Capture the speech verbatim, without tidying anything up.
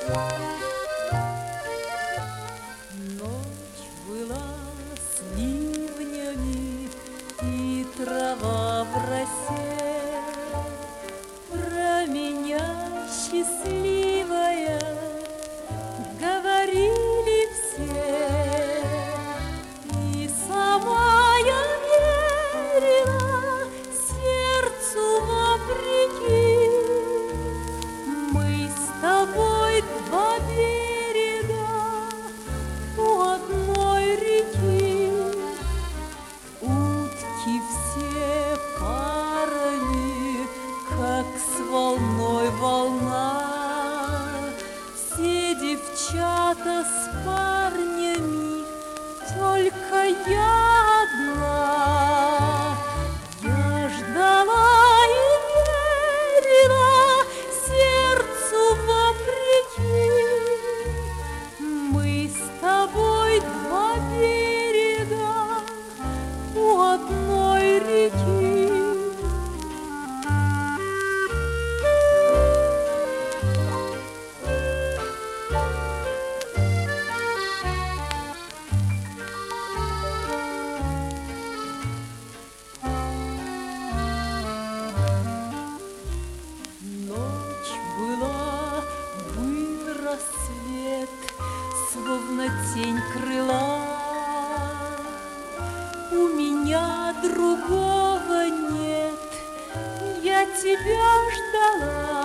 Ночь была с ливнями, и трава в росе. Про меня счастливая говорили все, и сама я верила сердцу вопреки. Мы с тобой два берега у одной реки, утки все парами, как с волной волна, все девчата с парнями, только я одна. Я ждала и верила сердцу вопреки. Мы с тобой два берега у одной реки. Ночь была, был рассвет, словно тень крыла. У меня другого нет, я тебя ждала.